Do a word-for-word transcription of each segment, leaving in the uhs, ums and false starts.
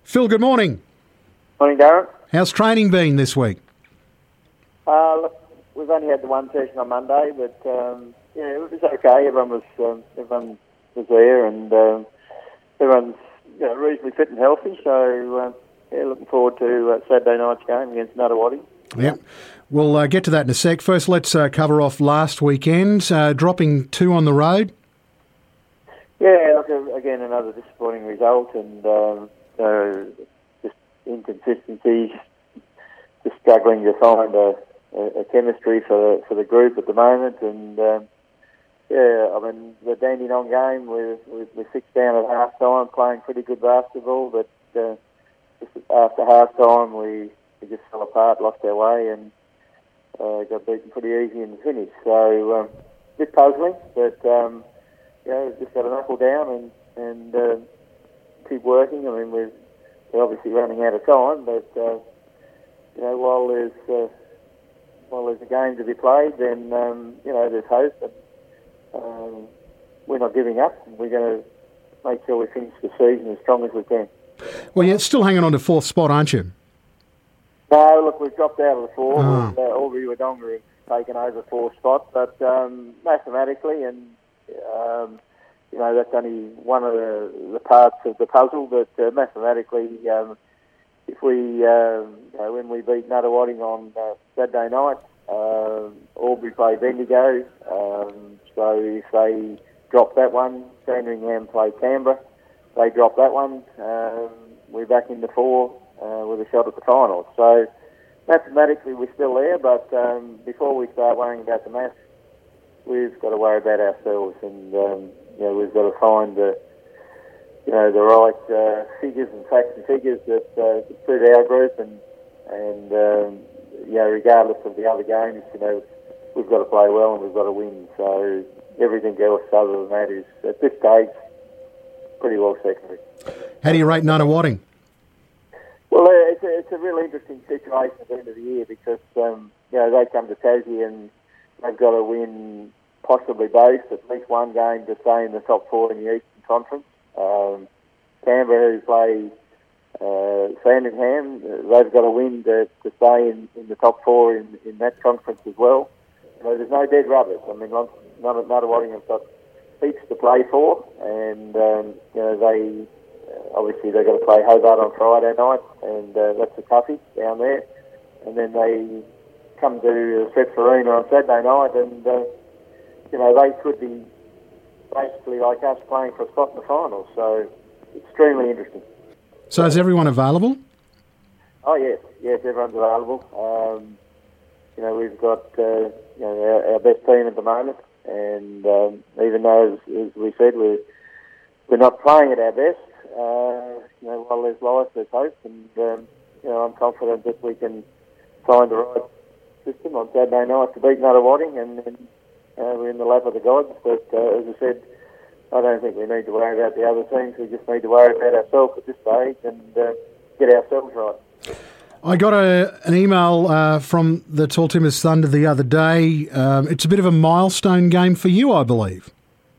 Phil, good morning. Morning, Darren. How's training been this week? Uh, look, we've only had the one session on Monday, but um, yeah, it was okay. Everyone was um, everyone was there, and um, everyone's you know, reasonably fit and healthy. So uh, yeah, looking forward to uh, Saturday night's game against Nuttawaddy. Yep. We'll uh, get to that in a sec. First, let's uh, cover off last weekend, uh, dropping two on the road. Yeah, look, again, another disappointing result, and um, uh, just inconsistencies, just struggling to find a, a, a chemistry for the, for the group at the moment. And um, yeah, I mean, the Dandenong game, we're, we're six down at half time, playing pretty good basketball, but uh, just after half time, we, we just fell apart, lost our way, and uh, got beaten pretty easy in the finish. So, um, a bit puzzling, but um, you know, just got to knuckle down and, and uh, keep working. I mean, we're, we're obviously running out of time, but, uh, you know, while there's, uh, while there's a game to be played, then, um, you know, there's hope, and um, we're not giving up. We're going to make sure we finish the season as strong as we can. Well, you're still hanging on to fourth spot, aren't you? No, look, we've dropped out of the four. Oh. Uh, Albury Wodonga have taken over fourth spot, but um, mathematically and Um, you know, that's only one of the, the parts of the puzzle, but uh, mathematically, um, if we, um, you know, when we beat Nuttawaddy on uh, Saturday night, uh, Albury play Bendigo, um, so if they drop that one, Sandringham play Canberra, they drop that one, um, we're back into four uh, with a shot at the finals. So mathematically we're still there, but um, before we start worrying about the maths, we've got to worry about ourselves, and um, you know, we've got to find the, you know, the right uh, figures and facts and figures that uh, suit our group, and and um, you know, regardless of the other games, you know, we've got to play well and we've got to win. So everything else other than that is at this stage pretty well secondary. How do you rate Nuttawaddy? Well, uh, it's a, it's a really interesting situation at the end of the year because um, you know, they come to Tassie and they've got to win possibly both, at least one game to stay in the top four in the Eastern Conference. Um, Canberra, who play uh, Sandringham, they've got to win to, to stay in, in the top four in, in that conference as well. So there's no dead rubbers. I mean, Nuttawaddy have got heaps to play for, and um, you know, they obviously they've got to play Hobart on Friday night, and uh, that's a toughie down there. And then they come to Sets Arena on Saturday night, and uh, you know, they could be basically like us playing for a spot in the finals. So extremely interesting. So is everyone available? Oh yes, yes, everyone's available. Um, you know, we've got uh, you know our, our best team at the moment, and um, even though, as, as we said, we're we're not playing at our best. Uh, you know, while there's life, there's hope, and um, you know, I'm confident that we can find the right system on Saturday night to beat Nuttawaddy, and, and uh, we're in the lap of the gods. But uh, as I said, I don't think we need to worry about the other teams. We just need to worry about ourselves at this stage and uh, get ourselves right. I got a, an email uh, from the Tall Timbers Thunder the other day. Um, it's a bit of a milestone game for you, I believe.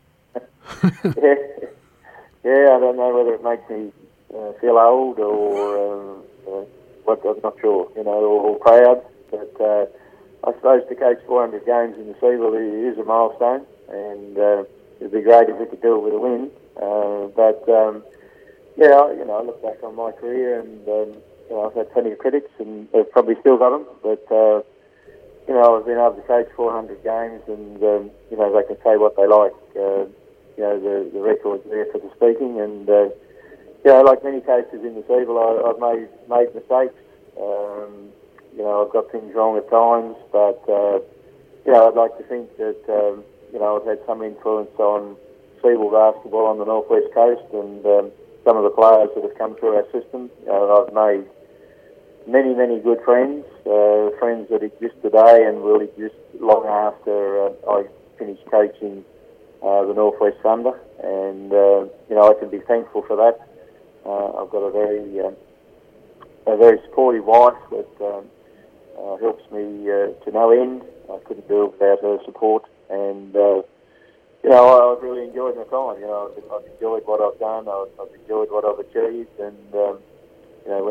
yeah. yeah, I don't know whether it makes me uh, feel old or um, uh, what. I'm not sure. You know, or, or proud, but. Uh, I suppose to coach four hundred games in the Seagull is a milestone, and uh, it'd be great if we could do it with a win. Uh, but um, yeah, you know, I look back on my career, and um, you know, I've had plenty of critics, and I've probably still got them. But uh, you know, I've been able to coach four hundred games, and um, you know, they can say what they like. Uh, you know, the the record's there for the speaking, and uh, you know, like many coaches in the Seagull, I, I've made made mistakes. Um, You know, I've got things wrong at times, but, uh, you know, I'd like to think that, um, you know, I've had some influence on Seagull basketball on the northwest coast, and um, some of the players that have come through our system. You know, I've made many, many good friends, uh, friends that exist today and will exist long after uh, I finish coaching uh, the Northwest Thunder, and, uh, you know, I can be thankful for that. Uh, I've got a very, uh, a very supportive wife that um, Uh, helps me uh, to no end. I couldn't do it without her support, and uh, you know, I've really enjoyed my time. You know, I've, I've enjoyed what I've done. I've, I've enjoyed what I've achieved, and um,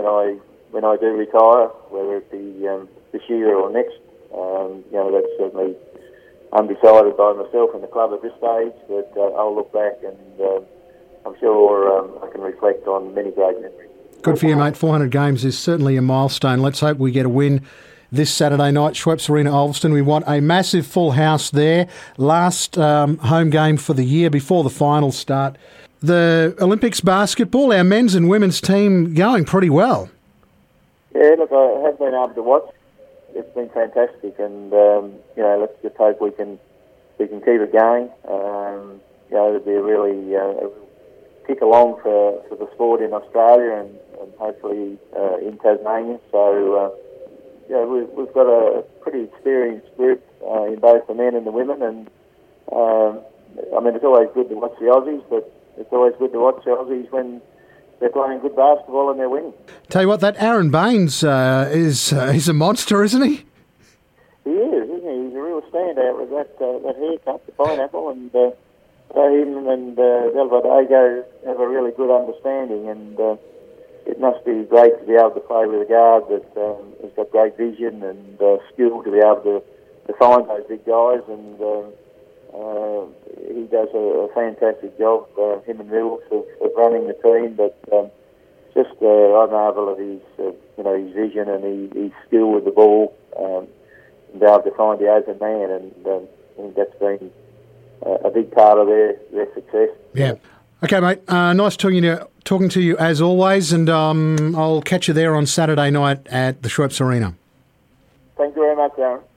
I when I do retire, whether it be um, this year or next. Um, you know, that's certainly undecided by myself and the club at this stage, but uh, I'll look back and uh, I'm sure um, I can reflect on many great memories. Good for you, mate. four hundred games is certainly a milestone. Let's hope we get a win this Saturday night, Schweppes Arena, Ulverstone. We want a massive full house there. Last um, home game for the year before the finals start. The Olympics basketball, our men's and women's team going pretty well. Yeah, look, I have been able to watch. It's been fantastic, and um, you know, let's just hope we can we can keep it going. Um, you know, it'll be a really uh, kick along for, for the sport in Australia and, and hopefully uh, in Tasmania. So, uh, yeah, we've, we've got a pretty experienced group uh, in both the men and the women, and um, I mean, it's always good to watch the Aussies, but it's always good to watch the Aussies when they're playing good basketball and they're winning. Tell you what, that Aaron Baines uh, is uh, he's a monster, isn't he? He is, isn't he? He's a real standout with that uh, that haircut, the pineapple, and uh, so him and uh, Delvadego have a really good understanding, and uh, it must be great to be able to play with a guard that um, has got great vision and uh, skill to be able to, to find those big guys, and uh, uh, he does a, a fantastic job, uh, him and Mills, of, of running the team, but um, just uh, I marvel at his, uh, you know, his vision and his, his skill with the ball, um, and be able to find the open man, and um, I think that's been uh, a big part of their, their success. Yeah. Okay, mate. Uh, nice talking to you, talking to you as always, and um, I'll catch you there on Saturday night at the Schweppes Arena. Thank you very much, Aaron.